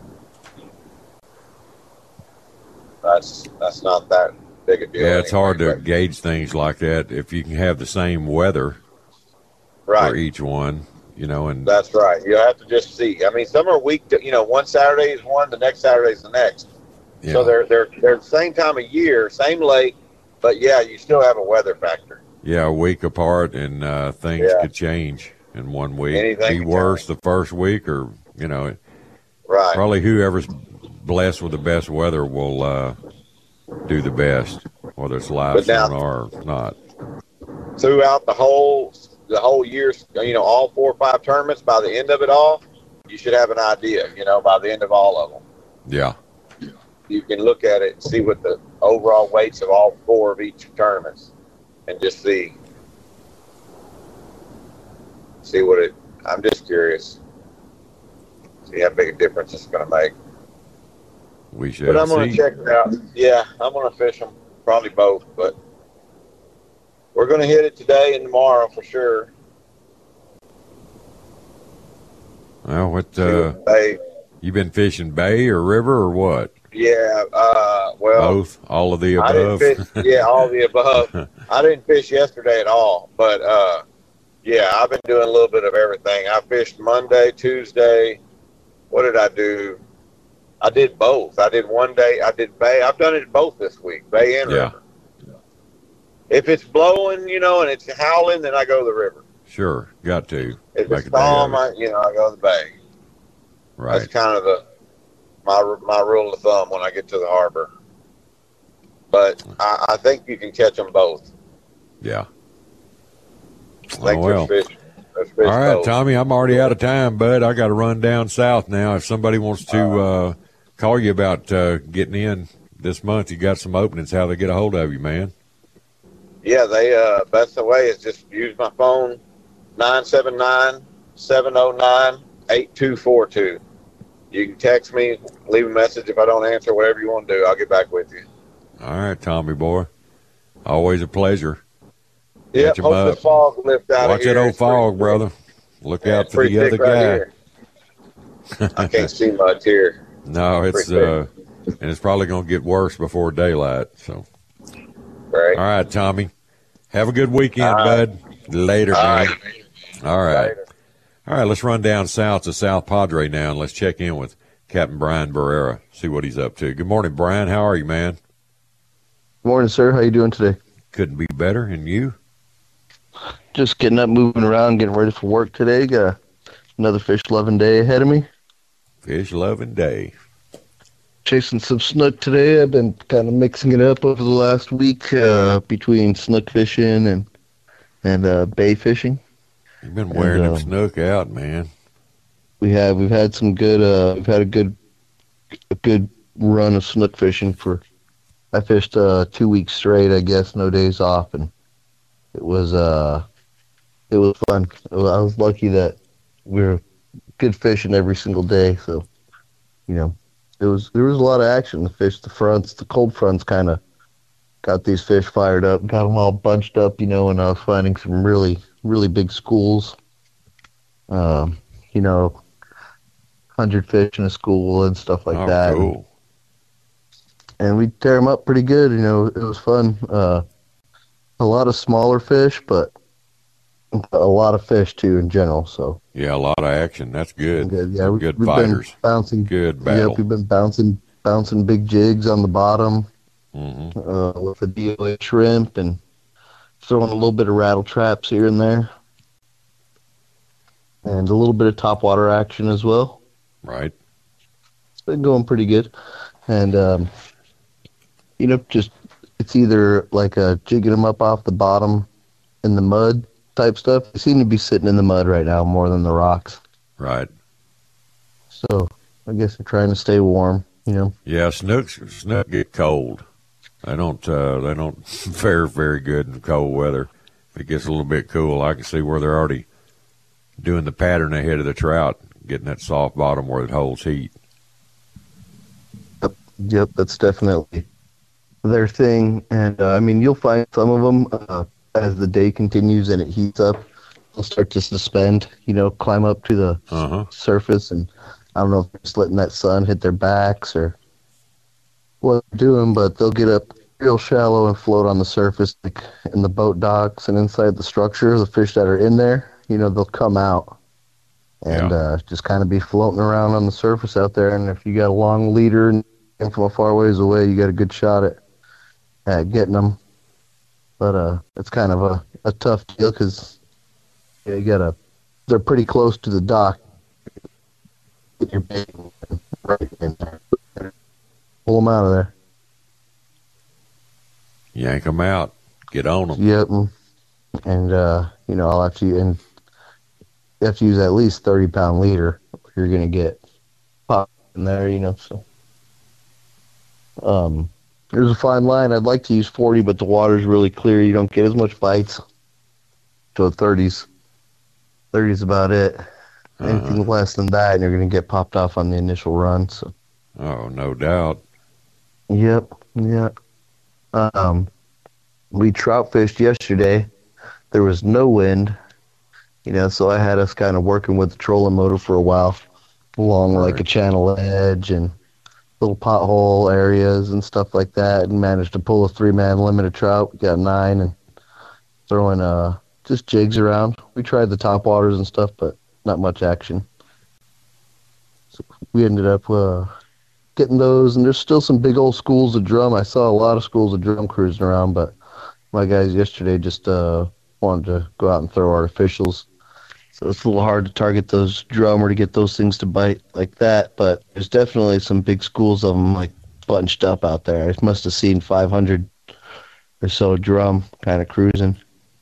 that's not that big a deal. Yeah, it's hard to gauge things like that if you can have the same weather for each one, and that's right. You have to just see. I mean, some are week. One Saturday is one, the next Saturday is the next. Yeah. So they're the same time of year, same lake, but you still have a weather factor. Yeah, a week apart, and things could change in 1 week. Anything be worse the first week, or right. Probably whoever's blessed with the best weather will do the best, whether it's live sonar or not. Throughout the whole year, all 4 or 5 tournaments, by the end of it all, you should have an idea, by the end of all of them. Yeah. You can look at it and see what the overall weights of all 4 of each tournaments, and just see what it. I'm just curious. See how big a difference it's going to make. We should. But I'm going to check it out. Yeah, I'm going to fish them probably both, but we're going to hit it today and tomorrow for sure. Well, what you been fishing bay or river or what? Yeah, well, both, all of the above. I didn't fish, yeah, all of the above. I didn't fish yesterday at all, but yeah, I've been doing a little bit of everything. I fished Monday, Tuesday. What did I do? I did both. I did one day. I did bay. I've done it both this week, bay and river. If it's blowing, you know, and it's howling, then I go to the river. Sure, got to. If it's calm, I go to the bay. Right. That's kind of my rule of thumb when I get to the harbor. But I think you can catch them both. Yeah. Well. There's fish all right, both. Tommy, I'm already out of time, bud. I got to run down south now. If somebody wants to call you about getting in this month, you got some openings, how they get a hold of you, man. Yeah, they best way is just use my phone, 979-709-8242. You can text me, leave a message. If I don't answer, whatever you want to do, I'll get back with you. All right, Tommy boy. Always a pleasure. Yeah, hope the fog will lift out Watch of here. that old fog, brother. Look out for the other guy. Right I can't see much here. No, it's and it's probably going to get worse before daylight. So, right. All right, Tommy. Have a good weekend, bud. Later, man. All right. Later. All right, let's run down south to South Padre now, and let's check in with Captain Brian Barrera, see what he's up to. Good morning, Brian. How are you, man? Good morning, sir. How you doing today? Couldn't be better. And you? Just getting up, moving around, getting ready for work today. Got another fish-loving day ahead of me. Fish-loving day. Chasing some snook today. I've been kind of mixing it up over the last week between snook fishing and bay fishing. You've been wearing them snook out, man. We've had some good. We've had a good run of snook fishing I fished 2 weeks straight, I guess, no days off, and it was fun. I was lucky that we were good fishing every single day, so there was a lot of action. The fronts, the cold fronts, kind of got these fish fired up, got them all bunched up, and I was finding some really, really big schools. 100 fish in a school and stuff like that. Cool. And we tear them up pretty good. It was fun. A lot of smaller fish, but a lot of fish too in general. So yeah, a lot of action. That's good. Yeah, good fighters. Been bouncing. Good battle. Yep, we've been bouncing big jigs on the bottom mm-hmm. With the DOA shrimp and throwing a little bit of rattle traps here and there, and a little bit of topwater action as well. Right. It's been going pretty good, and just it's either like jigging them up off the bottom in the mud type stuff. They seem to be sitting in the mud right now more than the rocks. Right. So I guess they're trying to stay warm. Yeah, snook get cold. They don't fare very good in cold weather. If it gets a little bit cool, I can see where they're already doing the pattern ahead of the trout, getting that soft bottom where it holds heat. Yep, that's definitely their thing. And you'll find some of them as the day continues and it heats up, they'll start to suspend, climb up to the surface. And I don't know if they're just letting that sun hit their backs or what they're doing, but they'll get up real shallow and float on the surface, like in the boat docks and inside the structure. The fish that are in there, they'll come out and just kind of be floating around on the surface out there. And if you got a long leader and from a far ways away, you got a good shot at getting them. But it's kind of a tough deal because they're pretty close to the dock. Get your bait right in there. Pull them out of there. Yank them out. Get on them. Yep. And I'll have to, and you have to use at least 30-pound leader if you're going to get popped in there, so. There's a fine line. I'd like to use 40, but the water's really clear. You don't get as much bites. So 30's about it. Anything less than that, and you're going to get popped off on the initial run. So. Oh, no doubt. Yep. Yeah. We trout fished yesterday. There was no wind, so I had us kind of working with the trolling motor for a while along like a channel edge and little pothole areas and stuff like that, and managed to pull a 3-man limit of trout. We got 9 and throwing just jigs around. We tried the top waters and stuff, but not much action. So we ended up getting those, and there's still some big old schools of drum. I saw a lot of schools of drum cruising around, but my guys yesterday just wanted to go out and throw artificials. So it's a little hard to target those drum or to get those things to bite like that, but there's definitely some big schools of them like bunched up out there. I must have seen 500 or so drum kind of cruising.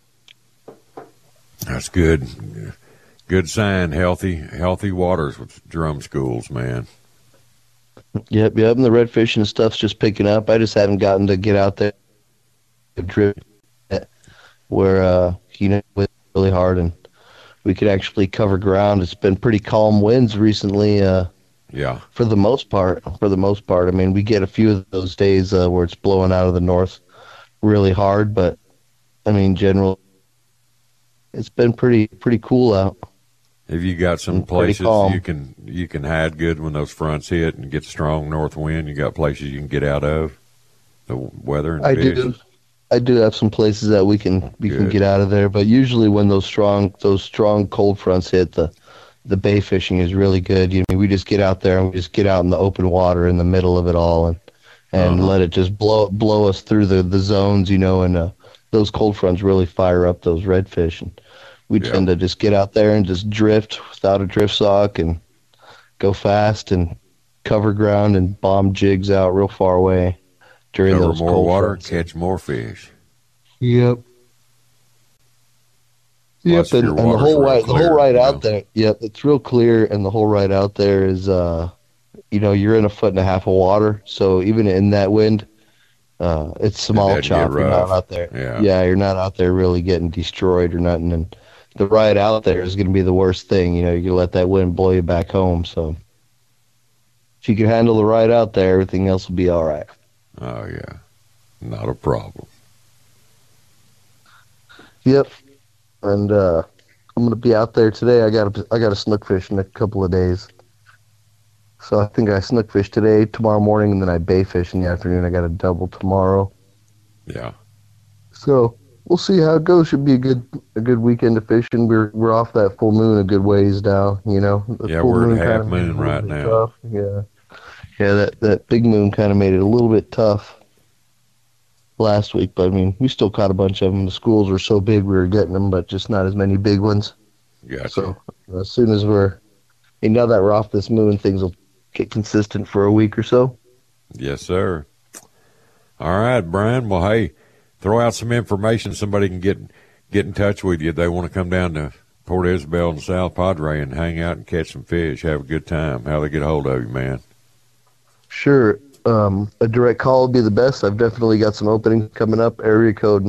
That's good. Good sign. Healthy waters with drum schools, man. Yep. And the redfish and stuff's just picking up. I just haven't gotten to get out there and drip where, it's really hard and we could actually cover ground. It's been pretty calm winds recently. For the most part. I mean, we get a few of those days where it's blowing out of the north really hard, but I mean, generally, it's been pretty cool out. Have you got some places you can hide good when those fronts hit and get strong north wind? You got places you can get out of the weather and fish? I do have some places that we can get out of there, but usually when those strong cold fronts hit, the bay fishing is really good. We just get out there and we just get out in the open water in the middle of it all and let it just blow us through the zones, and those cold fronts really fire up those redfish. And we tend to just get out there and just drift without a drift sock and go fast and cover ground and bomb jigs out real far away during cover those more cold water, fronts. catch more fish. Yep. Plus And the whole ride out there. Yep, it's real clear, and the whole ride out there is, you're in 1.5 feet of water, so even in that wind, it's small chop. You're not out there. Yeah, you're not out there really getting destroyed or nothing. And the ride out there is going to be the worst thing. You let that wind blow you back home. So if you can handle the ride out there, everything else will be all right. Oh yeah, not a problem. Yep. And I'm going to be out there today. I got a snook fish in a couple of days. So I think I snook fish today, tomorrow morning, and then I bay fish in the afternoon. I got a double tomorrow. Yeah. So we'll see how it goes. Should be a good weekend of fishing. We're off that full moon a good ways now. The full we're moon at half moon right now. Tough. Yeah. That big moon kind of made it a little bit tough last week, but I mean, we still caught a bunch of them. The schools were so big we were getting them, but just not as many big ones. Gotcha. So as soon as now that we're off this moon, things will get consistent for a week or so. Yes, sir. All right, Brian. Well, hey, throw out some information. Somebody can get in touch with you if they want to come down to Port Isabel and South Padre and hang out and catch some fish, have a good time. How they get a hold of you, man? Sure. A direct call would be the best. I've definitely got some openings coming up. Area code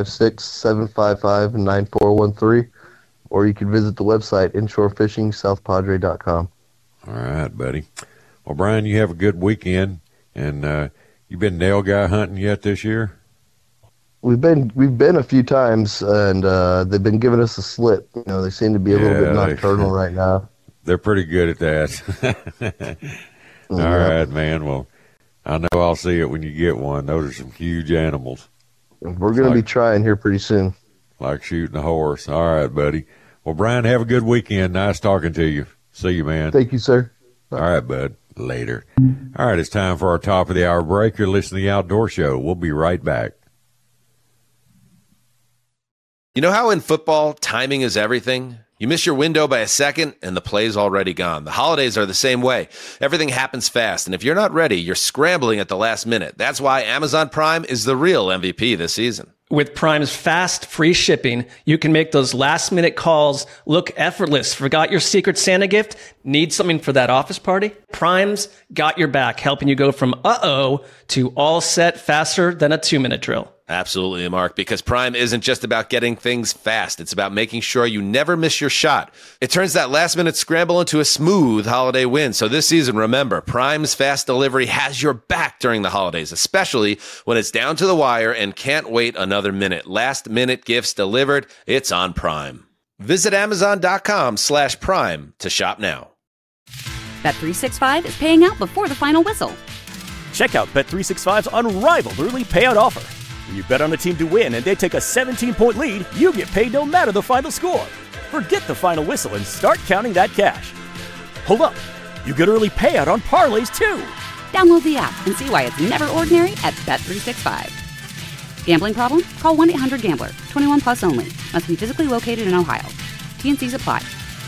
956-755-9413. Or you can visit the website, inshorefishingsouthpadre.com. All right, buddy. Well, Brian, you have a good weekend. And you been nail guy hunting yet this year? We've been a few times, and they've been giving us a slip. They seem to be a little bit nocturnal right now. They're pretty good at that. All right, man. Well, I know I'll see it when you get one. Those are some huge animals. We're going to be trying here pretty soon. Like shooting a horse. All right, buddy. Well, Brian, have a good weekend. Nice talking to you. See you, man. Thank you, sir. All right, bud. Later. All right, it's time for our top of the hour break. You're listening to The Outdoor Show. We'll be right back. You know how in football, timing is everything? You miss your window by a second, and the play's already gone. The holidays are the same way. Everything happens fast, and if you're not ready, you're scrambling at the last minute. That's why Amazon Prime is the real MVP this season. With Prime's fast, free shipping, you can make those last-minute calls look effortless. Forgot your Secret Santa gift? Need something for that office party? Prime's got your back, helping you go from uh-oh to all set faster than a 2-minute drill. Absolutely, Mark, because Prime isn't just about getting things fast. It's about making sure you never miss your shot. It turns that last-minute scramble into a smooth holiday win. So this season, remember, Prime's fast delivery has your back during the holidays, especially when it's down to the wire and can't wait another minute. Last-minute gifts delivered, it's on Prime. Visit Amazon.com/Prime to shop now. Bet365 is paying out before the final whistle. Check out Bet365's unrivaled early payout offer. When you bet on a team to win and they take a 17-point lead, you get paid no matter the final score. Forget the final whistle and start counting that cash. Hold up. You get early payout on parlays, too. Download the app and see why it's never ordinary at Bet365. Gambling problem? Call 1-800-GAMBLER. 21 plus only. Must be physically located in Ohio. T&Cs apply.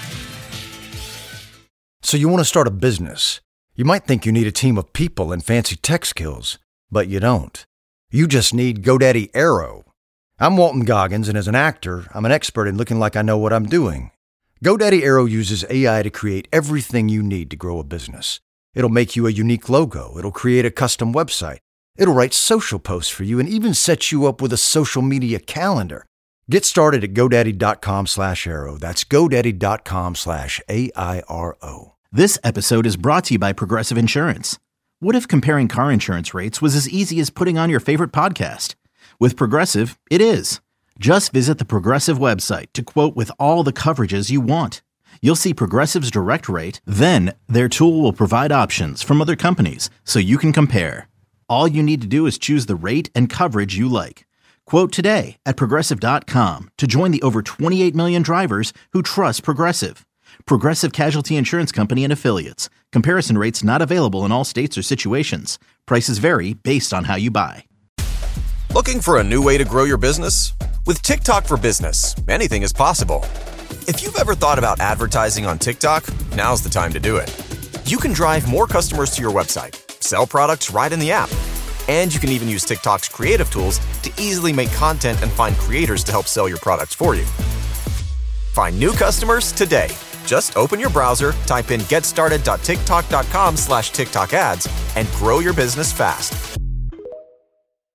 So you want to start a business. You might think you need a team of people and fancy tech skills, but you don't. You just need GoDaddy Aero. I'm Walton Goggins, and as an actor, I'm an expert in looking like I know what I'm doing. GoDaddy Aero uses AI to create everything you need to grow a business. It'll make you a unique logo. It'll create a custom website. It'll write social posts for you and even set you up with a social media calendar. Get started at GoDaddy.com/Aero. That's GoDaddy.com/AIRO. This episode is brought to you by Progressive Insurance. What if comparing car insurance rates was as easy as putting on your favorite podcast? With Progressive, it is. Just visit the Progressive website to quote with all the coverages you want. You'll see Progressive's direct rate, then their tool will provide options from other companies so you can compare. All you need to do is choose the rate and coverage you like. Quote today at Progressive.com to join the over 28 million drivers who trust Progressive. Progressive Casualty Insurance Company and Affiliates. Comparison rates not available in all states or situations. Prices vary based on how you buy. Looking for a new way to grow your business? With TikTok for Business, anything is possible. If you've ever thought about advertising on TikTok, now's the time to do it. You can drive more customers to your website, sell products right in the app, and you can even use TikTok's creative tools to easily make content and find creators to help sell your products for you. Find new customers today. Just open your browser, type in getstarted.tiktok.com/TikTok ads, and grow your business fast.